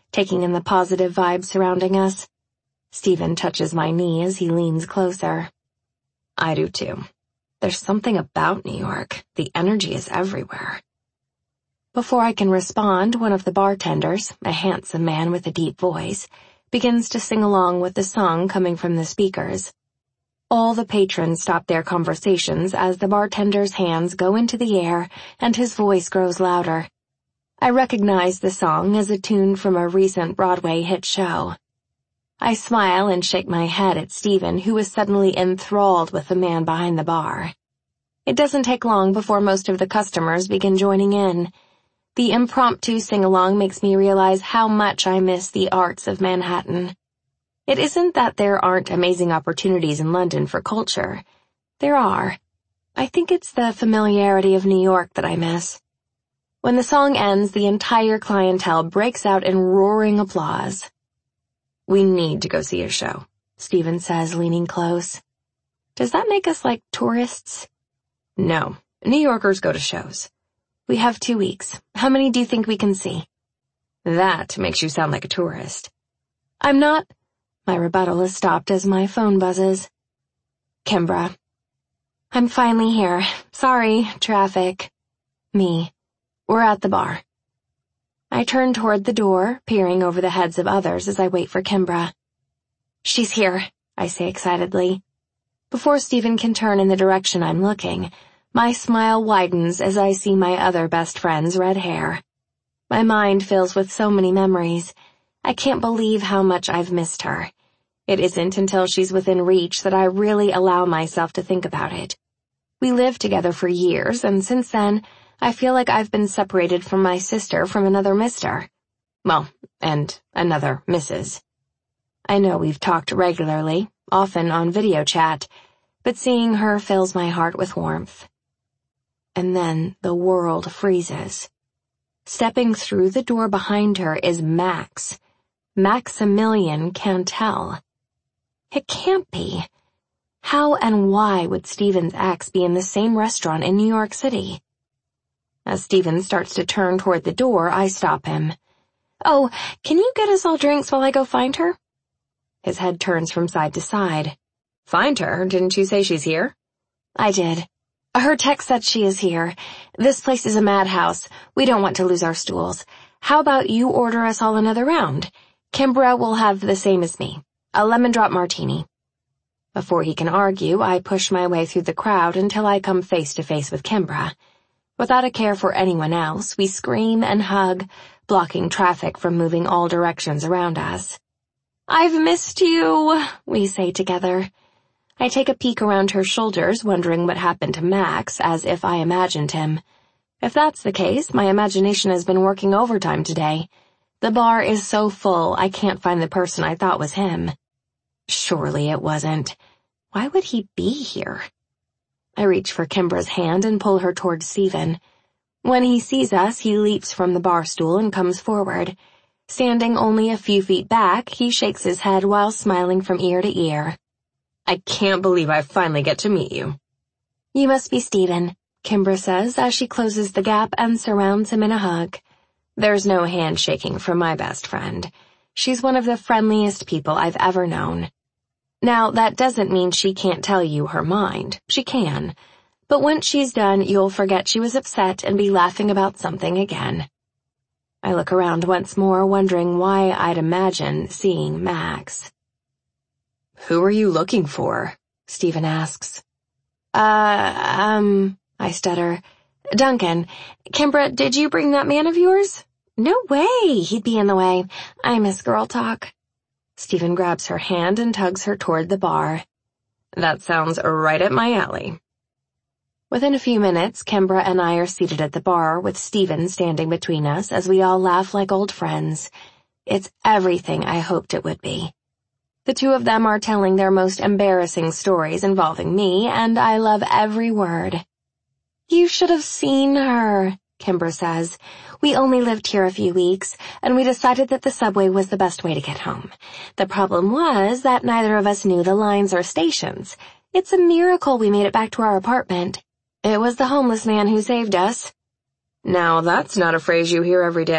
taking in the positive vibes surrounding us. Stephen touches my knee as he leans closer. I do too. There's something about New York. The energy is everywhere. Before I can respond, one of the bartenders, a handsome man with a deep voice, begins to sing along with the song coming from the speakers. All the patrons stop their conversations as the bartender's hands go into the air and his voice grows louder. I recognize the song as a tune from a recent Broadway hit show. I smile and shake my head at Stephen, who is suddenly enthralled with the man behind the bar. It doesn't take long before most of the customers begin joining in. The impromptu sing-along makes me realize how much I miss the arts of Manhattan. It isn't that there aren't amazing opportunities in London for culture. There are. I think it's the familiarity of New York that I miss. When the song ends, the entire clientele breaks out in roaring applause. We need to go see a show, Stephen says, leaning close. Does that make us like tourists? No, New Yorkers go to shows. We have 2 weeks. How many do you think we can see? That makes you sound like a tourist. I'm not. My rebuttal is stopped as my phone buzzes. Kimbra. I'm finally here. Sorry, traffic. Me. We're at the bar. I turn toward the door, peering over the heads of others as I wait for Kimbra. She's here, I say excitedly. Before Stephen can turn in the direction I'm looking, my smile widens as I see my other best friend's red hair. My mind fills with so many memories. I can't believe how much I've missed her. It isn't until she's within reach that I really allow myself to think about it. We lived together for years, and since then, I feel like I've been separated from my sister from another mister. Well, and another Mrs. I know we've talked regularly, often on video chat, but seeing her fills my heart with warmth. And then the world freezes. Stepping through the door behind her is Max. Maximilian Cantel. It can't be. How and why would Stephen's ex be in the same restaurant in New York City? As Stephen starts to turn toward the door, I stop him. Oh, can you get us all drinks while I go find her? His head turns from side to side. Find her? Didn't you say she's here? I did. Her text said she is here. This place is a madhouse. We don't want to lose our stools. How about you order us all another round? Kimbra will have the same as me. A lemon drop martini. Before he can argue, I push my way through the crowd until I come face to face with Kimbra. Without a care for anyone else, we scream and hug, blocking traffic from moving all directions around us. I've missed you, we say together. I take a peek around her shoulders, wondering what happened to Max, as if I imagined him. If that's the case, my imagination has been working overtime today. The bar is so full, I can't find the person I thought was him. Surely it wasn't. Why would he be here? I reach for Kimbra's hand and pull her toward Stephen. When he sees us, he leaps from the bar stool and comes forward. Standing only a few feet back, he shakes his head while smiling from ear to ear. I can't believe I finally get to meet you. You must be Stephen, Kimbra says as she closes the gap and surrounds him in a hug. There's no handshaking from my best friend. She's one of the friendliest people I've ever known. Now, that doesn't mean she can't tell you her mind. She can. But once she's done, you'll forget she was upset and be laughing about something again. I look around once more, wondering why I'd imagine seeing Max. Who are you looking for? Stephen asks. I stutter. Duncan, Kimbra, did you bring that man of yours? No way, he'd be in the way. I miss girl talk. Stephen grabs her hand and tugs her toward the bar. That sounds right up my alley. Within a few minutes, Kimbra and I are seated at the bar with Stephen standing between us as we all laugh like old friends. It's everything I hoped it would be. The two of them are telling their most embarrassing stories involving me, and I love every word. You should have seen her, Kimbra says. We only lived here a few weeks, and we decided that the subway was the best way to get home. The problem was that neither of us knew the lines or stations. It's a miracle we made it back to our apartment. It was the homeless man who saved us. Now that's not a phrase you hear every day,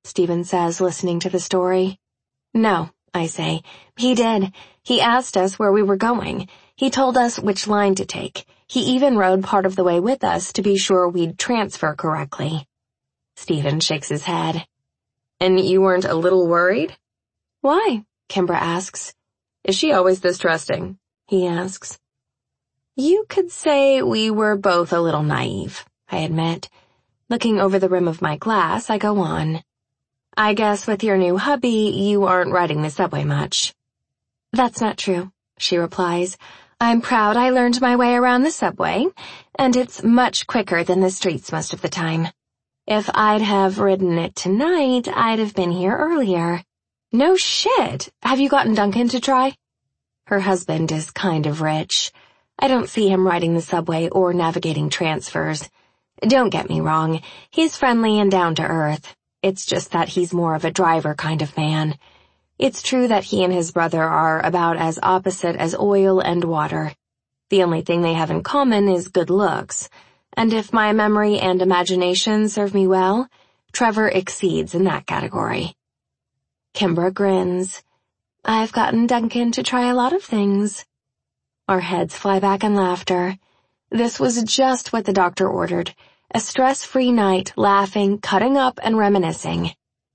Stephen says, listening to the story. No, I say. He did. He asked us where we were going. He told us which line to take. He even rode part of the way with us to be sure we'd transfer correctly. Stephen shakes his head. And you weren't a little worried? Why? Kimbra asks. Is she always this trusting? He asks. You could say we were both a little naive, I admit. Looking over the rim of my glass, I go on. I guess with your new hubby, you aren't riding the subway much. That's not true, she replies. I'm proud I learned my way around the subway, and it's much quicker than the streets most of the time. If I'd have ridden it tonight, I'd have been here earlier. No shit. Have you gotten Duncan to try? Her husband is kind of rich. I don't see him riding the subway or navigating transfers. Don't get me wrong, he's friendly and down to earth. It's just that he's more of a driver kind of man. It's true that he and his brother are about as opposite as oil and water. The only thing they have in common is good looks, and if my memory and imagination serve me well, Trevor exceeds in that category. Kimbra grins. I've gotten Duncan to try a lot of things. Our heads fly back in laughter. This was just what the doctor ordered. A stress-free night, laughing, cutting up, and reminiscing.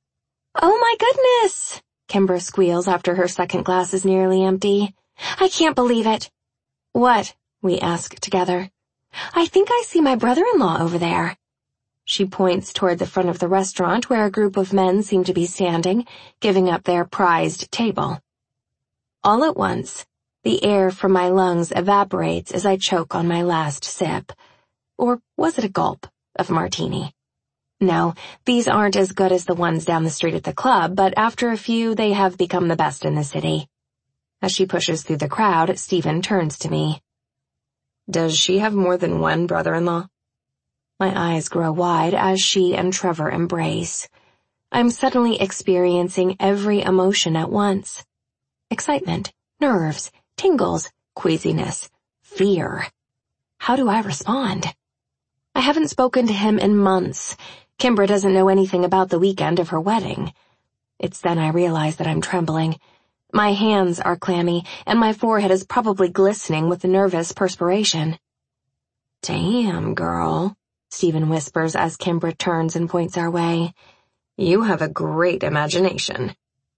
Oh my goodness! Kimbra squeals after her second glass is nearly empty. I can't believe it. What? We ask together. I think I see my brother-in-law over there. She points toward the front of the restaurant where a group of men seem to be standing, giving up their prized table. All at once, the air from my lungs evaporates as I choke on my last sip. Or was it a gulp of martini? No, these aren't as good as the ones down the street at the club, but after a few, they have become the best in the city. As she pushes through the crowd, Stephen turns to me. Does she have more than one brother-in-law? My eyes grow wide as she and Trevor embrace. I'm suddenly experiencing every emotion at once. Excitement, nerves, tingles, queasiness, fear. How do I respond? I haven't spoken to him in months. Kimbra doesn't know anything about the weekend of her wedding. It's then I realize that I'm trembling. My hands are clammy, and my forehead is probably glistening with nervous perspiration. Damn, girl, Stephen whispers as Kimbra turns and points our way. You have a great imagination.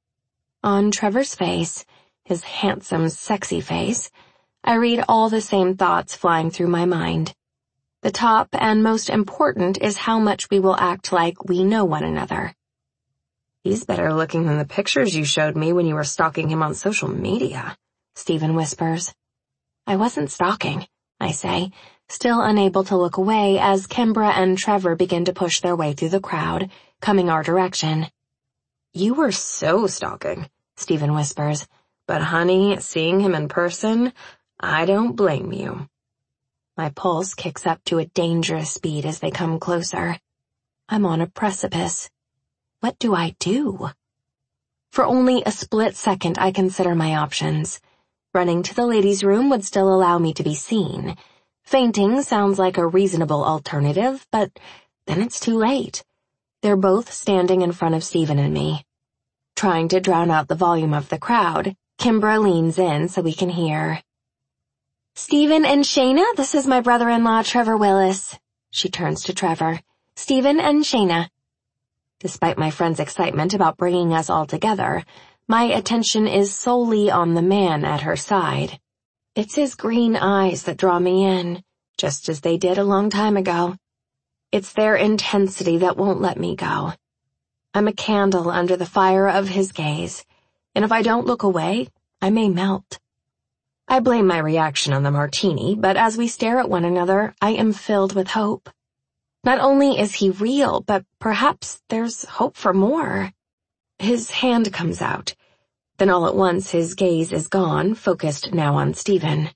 On Trevor's face, his handsome, sexy face, I read all the same thoughts flying through my mind. The top and most important is how much we will act like we know one another. He's better looking than the pictures you showed me when you were stalking him on social media, Stephen whispers. I wasn't stalking, I say, still unable to look away as Kimbra and Trevor begin to push their way through the crowd, coming our direction. You were so stalking, Stephen whispers, but honey, seeing him in person, I don't blame you. My pulse kicks up to a dangerous speed as they come closer. I'm on a precipice. What do I do? For only a split second I consider my options. Running to the ladies' room would still allow me to be seen. Fainting sounds like a reasonable alternative, but then it's too late. They're both standing in front of Stephen and me. Trying to drown out the volume of the crowd, Kimbra leans in so we can hear. Stephen and Shayna, this is my brother-in-law, Trevor Willis. She turns to Trevor. Stephen and Shayna. Despite my friend's excitement about bringing us all together, my attention is solely on the man at her side. It's his green eyes that draw me in, just as they did a long time ago. It's their intensity that won't let me go. I'm a candle under the fire of his gaze, and if I don't look away, I may melt. I blame my reaction on the martini, but as we stare at one another, I am filled with hope. Not only is he real, but perhaps there's hope for more. His hand comes out. Then all at once his gaze is gone, focused now on Stephen.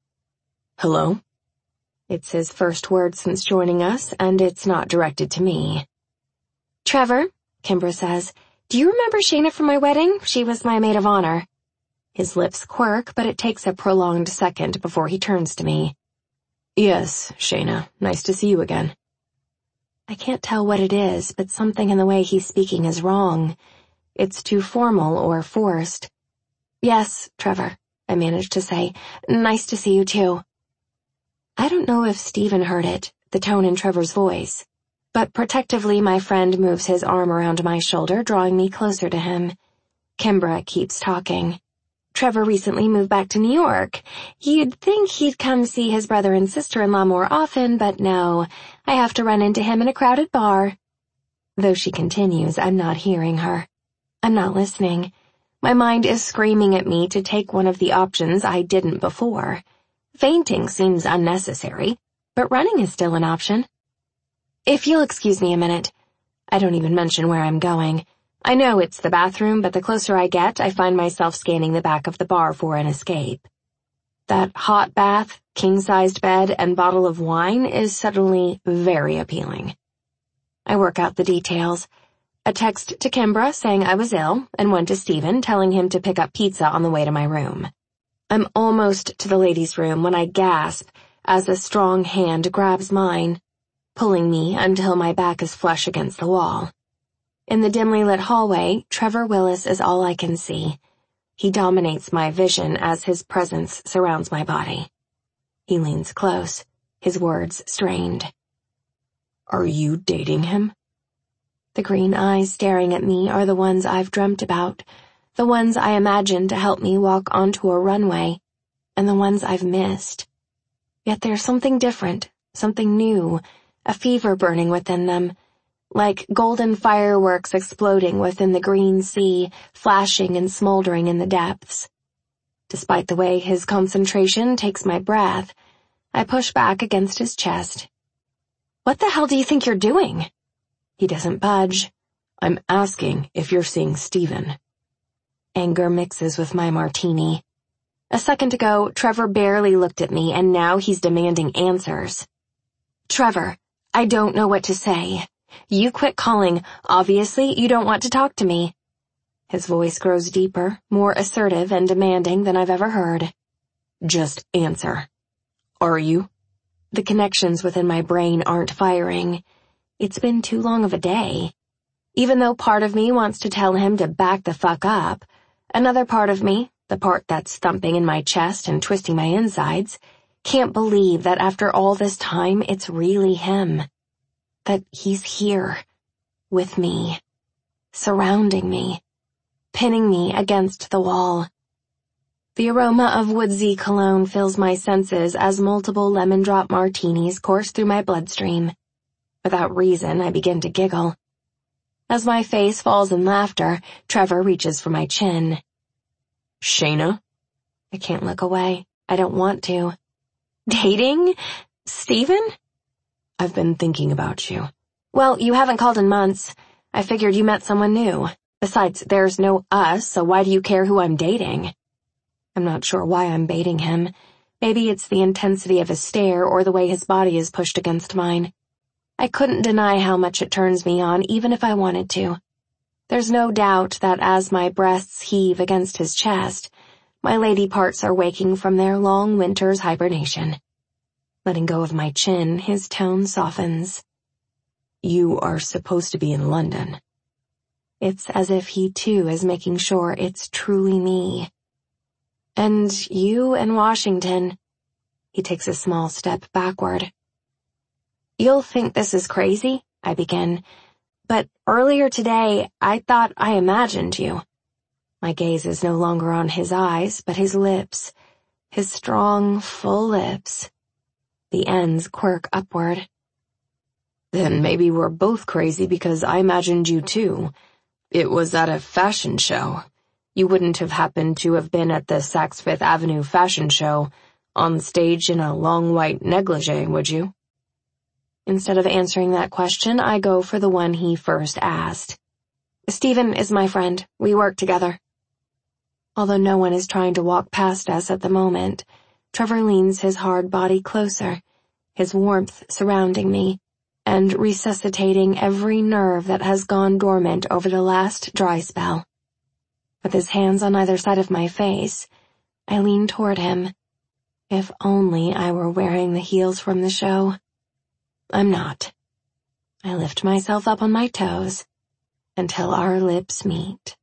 Hello? It's his first word since joining us, and it's not directed to me. Trevor, Kimbra says, do you remember Shayna from my wedding? She was my maid of honor. His lips quirk, but it takes a prolonged second before he turns to me. Yes, Shayna, nice to see you again. I can't tell what it is, but something in the way he's speaking is wrong. It's too formal or forced. "Yes, Trevor," I managed to say. "Nice to see you too." I don't know if Stephen heard it, the tone in Trevor's voice, but protectively my friend moves his arm around my shoulder, drawing me closer to him. Kimbra keeps talking. "Trevor recently moved back to New York. You'd think he'd come see his brother and sister-in-law more often, but no, I have to run into him in a crowded bar." Though she continues, I'm not hearing her. I'm not listening. My mind is screaming at me to take one of the options I didn't before. Fainting seems unnecessary, but running is still an option. "If you'll excuse me a minute." I don't even mention where I'm going. I know it's the bathroom, but the closer I get, I find myself scanning the back of the bar for an escape. That hot bath, king-sized bed, and bottle of wine is suddenly very appealing. I work out the details. A text to Kimbra saying I was ill, and one to Stephen telling him to pick up pizza on the way to my room. I'm almost to the ladies' room when I gasp as a strong hand grabs mine, pulling me until my back is flush against the wall. In the dimly lit hallway, Trevor Willis is all I can see. He dominates my vision as his presence surrounds my body. He leans close, his words strained. "Are you dating him?" The green eyes staring at me are the ones I've dreamt about, the ones I imagined to help me walk onto a runway, and the ones I've missed. Yet there's something different, something new, a fever burning within them, like golden fireworks exploding within the green sea, flashing and smoldering in the depths. Despite the way his concentration takes my breath, I push back against his chest. "What the hell do you think you're doing?" He doesn't budge. "I'm asking if you're seeing Stephen." Anger mixes with my martini. A second ago, Trevor barely looked at me, and now he's demanding answers. "Trevor, I don't know what to say. You quit calling. Obviously, you don't want to talk to me." His voice grows deeper, more assertive and demanding than I've ever heard. "Just answer. Are you?" The connections within my brain aren't firing. It's been too long of a day. Even though part of me wants to tell him to back the fuck up, another part of me, the part that's thumping in my chest and twisting my insides, can't believe that after all this time it's really him. That he's here, with me, surrounding me, pinning me against the wall. The aroma of woodsy cologne fills my senses as multiple lemon drop martinis course through my bloodstream. Without reason, I begin to giggle. As my face falls in laughter, Trevor reaches for my chin. "Shayna?" I can't look away. I don't want to. "Dating? Stephen?" "I've been thinking about you." "Well, you haven't called in months. I figured you met someone new. Besides, there's no us, so why do you care who I'm dating?" I'm not sure why I'm baiting him. Maybe it's the intensity of his stare or the way his body is pushed against mine. I couldn't deny how much it turns me on, even if I wanted to. There's no doubt that as my breasts heave against his chest, my lady parts are waking from their long winter's hibernation. Letting go of my chin, his tone softens. "You are supposed to be in London." It's as if he too is making sure it's truly me. "And you in Washington." He takes a small step backward. "You'll think this is crazy," I begin, "but earlier today I thought I imagined you." My gaze is no longer on his eyes, but his lips, his strong, full lips. The ends quirk upward. "Then maybe we're both crazy because I imagined you too. It was at a fashion show. You wouldn't have happened to have been at the Saks Fifth Avenue fashion show, on stage in a long white negligee, would you?" Instead of answering that question, I go for the one he first asked. "Stephen is my friend. We work together." Although no one is trying to walk past us at the moment, Trevor leans his hard body closer, his warmth surrounding me, and resuscitating every nerve that has gone dormant over the last dry spell. With his hands on either side of my face, I lean toward him. If only I were wearing the heels from the show. I'm not. I lift myself up on my toes until our lips meet.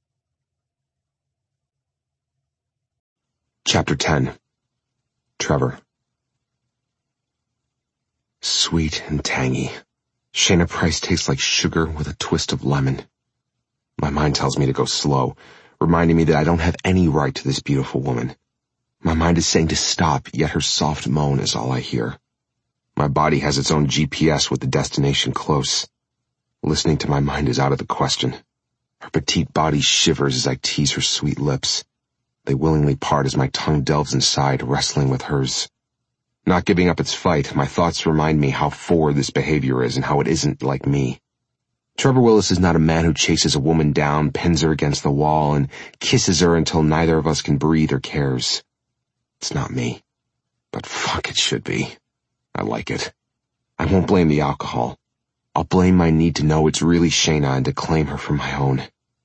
Chapter 10. Trevor. Sweet and tangy. Shayna Price tastes like sugar with a twist of lemon. My mind tells me to go slow, reminding me that I don't have any right to this beautiful woman. My mind is saying to stop, yet her soft moan is all I hear. My body has its own GPS with the destination close. Listening to my mind is out of the question. Her petite body shivers as I tease her sweet lips. They willingly part as my tongue delves inside, wrestling with hers. Not giving up its fight, my thoughts remind me how forward this behavior is and how it isn't like me. Trevor Willis is not a man who chases a woman down, pins her against the wall, and kisses her until neither of us can breathe or cares. It's not me. But fuck, it should be. I like it. I won't blame the alcohol. I'll blame my need to know it's really Shayna and to claim her for my own.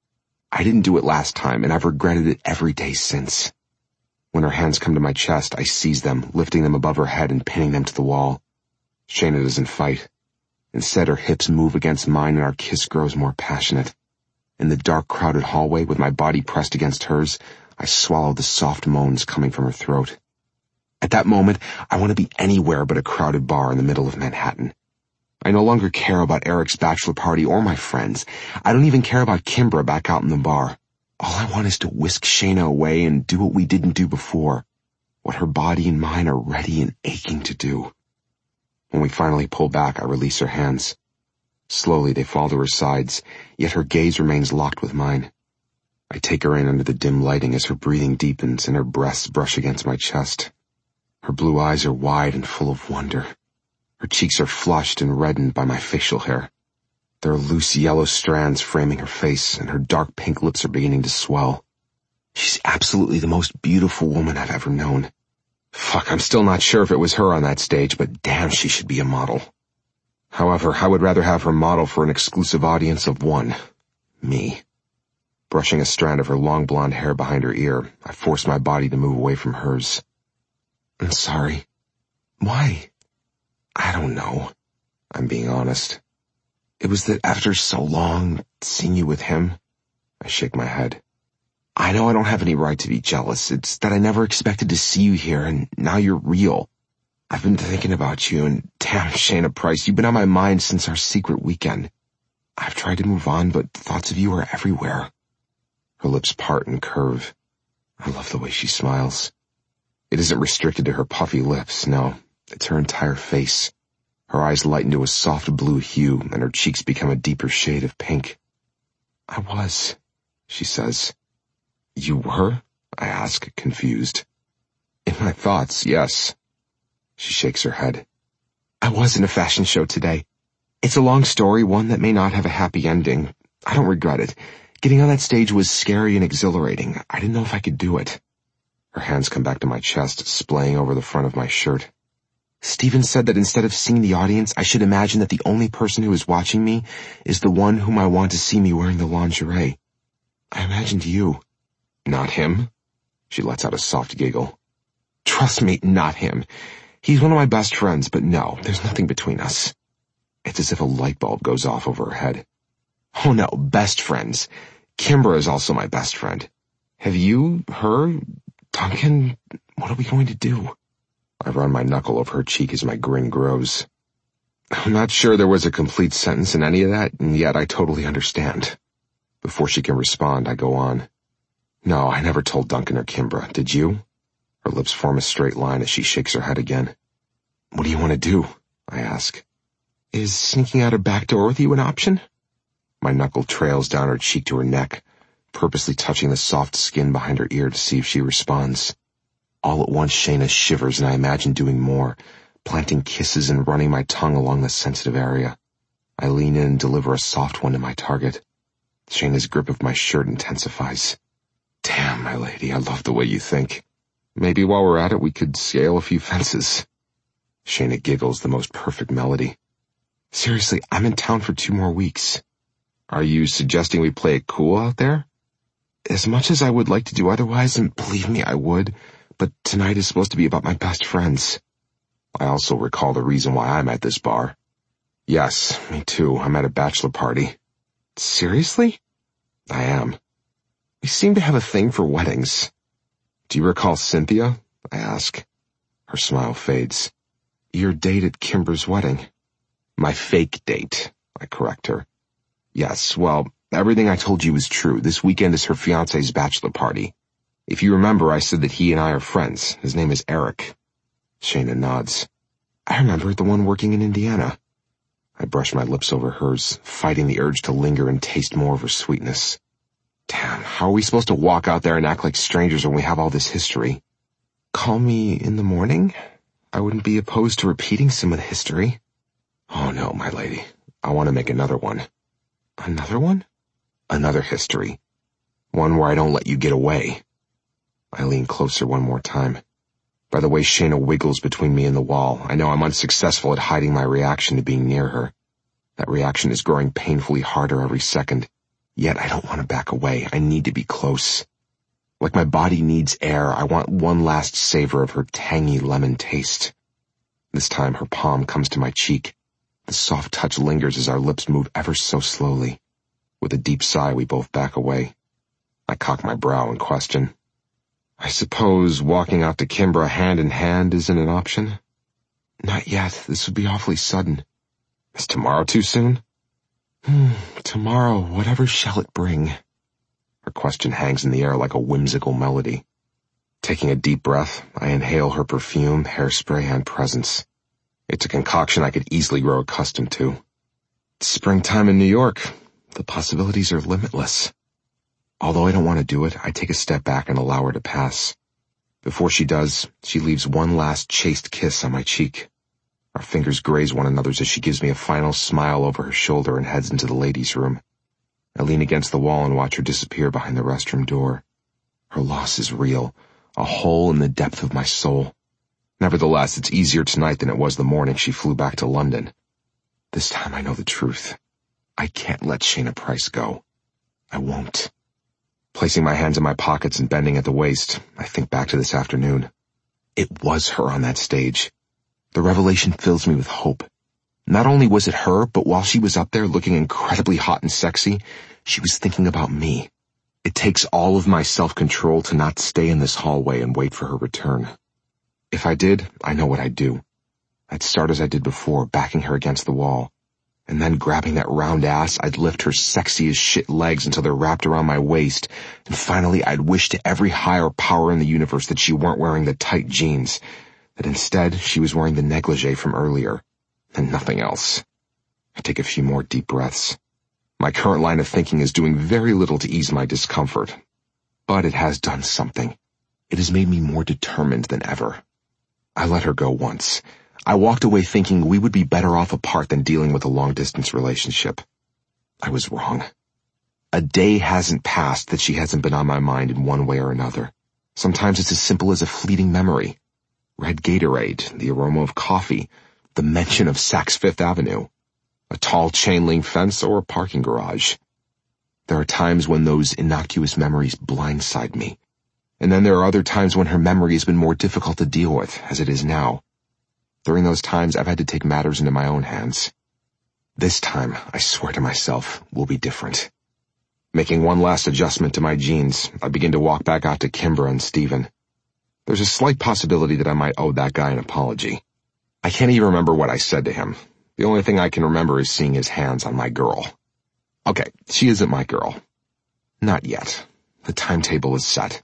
I didn't do it last time, and I've regretted it every day since. When her hands come to my chest, I seize them, lifting them above her head and pinning them to the wall. Shayna doesn't fight. Instead, her hips move against mine and our kiss grows more passionate. In the dark, crowded hallway, with my body pressed against hers, I swallow the soft moans coming from her throat. At that moment, I want to be anywhere but a crowded bar in the middle of Manhattan. I no longer care about Eric's bachelor party or my friends. I don't even care about Kimbra back out in the bar. All I want is to whisk Shayna away and do what we didn't do before, what her body and mine are ready and aching to do. When we finally pull back, I release her hands. Slowly they fall to her sides, yet her gaze remains locked with mine. I take her in under the dim lighting as her breathing deepens and her breasts brush against my chest. Her blue eyes are wide and full of wonder. Her cheeks are flushed and reddened by my facial hair. There are loose yellow strands framing her face, and her dark pink lips are beginning to swell. She's absolutely the most beautiful woman I've ever known. Fuck, I'm still not sure if it was her on that stage, but damn, she should be a model. However, I would rather have her model for an exclusive audience of one. Me. Brushing a strand of her long blonde hair behind her ear, I force my body to move away from hers. I'm sorry. Why? I don't know. I'm being honest. It was that after so long, seeing you with him, I shake my head. I know I don't have any right to be jealous. It's that I never expected to see you here, and now you're real. I've been thinking about you, and damn, Shayna Price, you've been on my mind since our secret weekend. I've tried to move on, but thoughts of you are everywhere. Her lips part and curve. I love the way she smiles. It isn't restricted to her puffy lips, no. It's her entire face. Her eyes lighten to a soft blue hue, and her cheeks become a deeper shade of pink. I was, she says. You were? I ask, confused. In my thoughts, yes. She shakes her head. I was in a fashion show today. It's a long story, one that may not have a happy ending. I don't regret it. Getting on that stage was scary and exhilarating. I didn't know if I could do it. Her hands come back to my chest, splaying over the front of my shirt. Steven said that instead of seeing the audience, I should imagine that the only person who is watching me is the one whom I want to see me wearing the lingerie. I imagined you. Not him? She lets out a soft giggle. Trust me, not him. He's one of my best friends, but no, there's nothing between us. It's as if a light bulb goes off over her head. Oh no, best friends. Kimbra is also my best friend. Have you, her, Duncan, what are we going to do? I run my knuckle over her cheek as my grin grows. I'm not sure there was a complete sentence in any of that, and yet I totally understand. Before she can respond, I go on. No, I never told Duncan or Kimbra, did you? Her lips form a straight line as she shakes her head again. What do you want to do? I ask. Is sneaking out a back door with you an option? My knuckle trails down her cheek to her neck, purposely touching the soft skin behind her ear to see if she responds. All at once, Shayna shivers, and I imagine doing more, planting kisses and running my tongue along the sensitive area. I lean in and deliver a soft one to my target. Shayna's grip of my shirt intensifies. Damn, my lady, I love the way you think. Maybe while we're at it, we could scale a few fences. Shayna giggles the most perfect melody. Seriously, I'm in town for 2 more weeks. Are you suggesting we play it cool out there? As much as I would like to do otherwise, and believe me, I would, but tonight is supposed to be about my best friends. I also recall the reason why I'm at this bar. Yes, me too. I'm at a bachelor party. Seriously? I am. We seem to have a thing for weddings. Do you recall Cynthia? I ask. Her smile fades. Your date at Kimber's wedding. My fake date, I correct her. Yes, well, everything I told you is true. This weekend is her fiancé's bachelor party. If you remember, I said that he and I are friends. His name is Eric. Shayna nods. I remember, the one working in Indiana. I brush my lips over hers, fighting the urge to linger and taste more of her sweetness. Damn, how are we supposed to walk out there and act like strangers when we have all this history? Call me in the morning? I wouldn't be opposed to repeating some of the history. Oh no, my lady. I want to make another one. Another one? Another history. One where I don't let you get away. I lean closer one more time. By the way Shayna wiggles between me and the wall, I know I'm unsuccessful at hiding my reaction to being near her. That reaction is growing painfully harder every second. Yet I don't want to back away. I need to be close. Like my body needs air, I want one last savor of her tangy lemon taste. This time her palm comes to my cheek. The soft touch lingers as our lips move ever so slowly. With a deep sigh, we both back away. I cock my brow and question. I suppose walking out to Kimbra hand in hand isn't an option? Not yet. This would be awfully sudden. Is tomorrow too soon? Tomorrow, whatever shall it bring? Her question hangs in the air like a whimsical melody. Taking a deep breath, I inhale her perfume, hairspray, and presence. It's a concoction I could easily grow accustomed to. It's springtime in New York. The possibilities are limitless. Although I don't want to do it, I take a step back and allow her to pass. Before she does, she leaves one last chaste kiss on my cheek. Our fingers graze one another's as she gives me a final smile over her shoulder and heads into the ladies' room. I lean against the wall and watch her disappear behind the restroom door. Her loss is real, a hole in the depth of my soul. Nevertheless, it's easier tonight than it was the morning she flew back to London. This time I know the truth. I can't let Shayna Price go. I won't. Placing my hands in my pockets and bending at the waist, I think back to this afternoon. It was her on that stage. The revelation fills me with hope. Not only was it her, but while she was up there looking incredibly hot and sexy, she was thinking about me. It takes all of my self-control to not stay in this hallway and wait for her return. If I did, I know what I'd do. I'd start as I did before, backing her against the wall. And then grabbing that round ass, I'd lift her sexy as shit legs until they're wrapped around my waist. And finally, I'd wish to every higher power in the universe that she weren't wearing the tight jeans. That instead, she was wearing the negligee from earlier. And nothing else. I take a few more deep breaths. My current line of thinking is doing very little to ease my discomfort. But it has done something. It has made me more determined than ever. I let her go once. I walked away thinking we would be better off apart than dealing with a long-distance relationship. I was wrong. A day hasn't passed that she hasn't been on my mind in one way or another. Sometimes it's as simple as a fleeting memory. Red Gatorade, the aroma of coffee, the mention of Saks Fifth Avenue, a tall chain-link fence, or a parking garage. There are times when those innocuous memories blindside me. And then there are other times when her memory has been more difficult to deal with, as it is now. During those times, I've had to take matters into my own hands. This time, I swear to myself, will be different. Making one last adjustment to my jeans, I begin to walk back out to Kimbra and Stephen. There's a slight possibility that I might owe that guy an apology. I can't even remember what I said to him. The only thing I can remember is seeing his hands on my girl. Okay, she isn't my girl. Not yet. The timetable is set.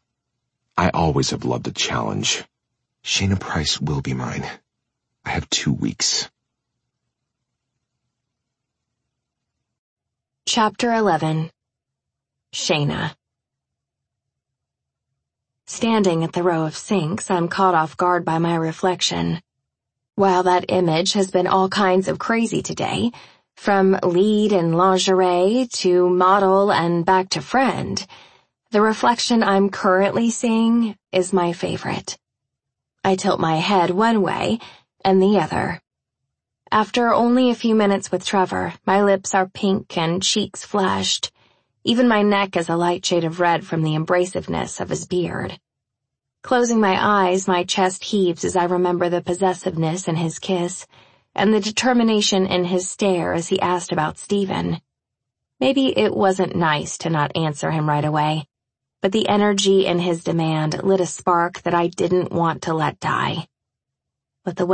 I always have loved a challenge. Shayna Price will be mine. I have 2 weeks. Chapter 11. Shayna. Standing at the row of sinks, I'm caught off guard by my reflection. While that image has been all kinds of crazy today, from lead and lingerie to model and back to friend, the reflection I'm currently seeing is my favorite. I tilt my head one way and the other. After only a few minutes with Trevor, my lips are pink and cheeks flushed. Even my neck is a light shade of red from the abrasiveness of his beard. Closing my eyes, my chest heaves as I remember the possessiveness in his kiss, and the determination in his stare as he asked about Stephen. Maybe it wasn't nice to not answer him right away, but the energy in his demand lit a spark that I didn't want to let die. But the